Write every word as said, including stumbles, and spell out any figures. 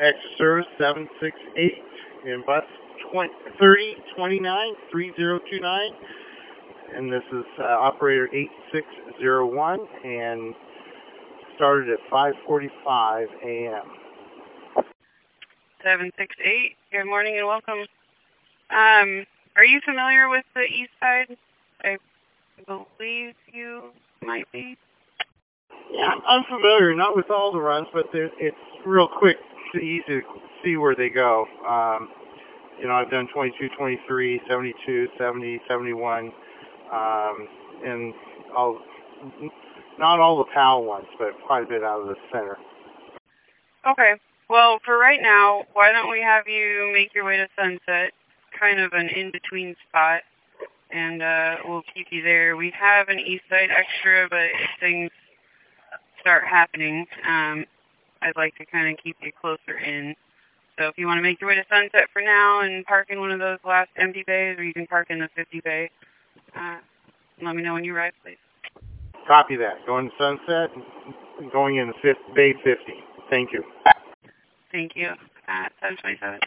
Extra service seven six eight in bus thirty twenty-nine three zero two nine, and this is uh, operator eight six zero one, and started at five forty-five a m seven six eight, good morning and welcome. Um, are you familiar with the east side? I believe you might be. Yeah, I'm familiar, not with all the runs, but it's real quick, easy to see where they go. Um, you know, I've done twenty-two, twenty-three, seventy-two, seventy, seventy-one, um, and all, not all the P A L ones, but quite a bit out of the center. Okay. Well, for right now, why don't we have you make your way to Sunset, kind of an in-between spot, and uh, we'll keep you there. We have an east side extra, but if things start happening, um, I'd like to kind of keep you closer in. So if you want to make your way to Sunset for now and park in one of those last empty bays, or you can park in the fifty bay, uh, let me know when you arrive, please. Copy that. Going to Sunset, going in the fifth, bay fifty. Thank you. Thank you. Uh, seven twenty-seven.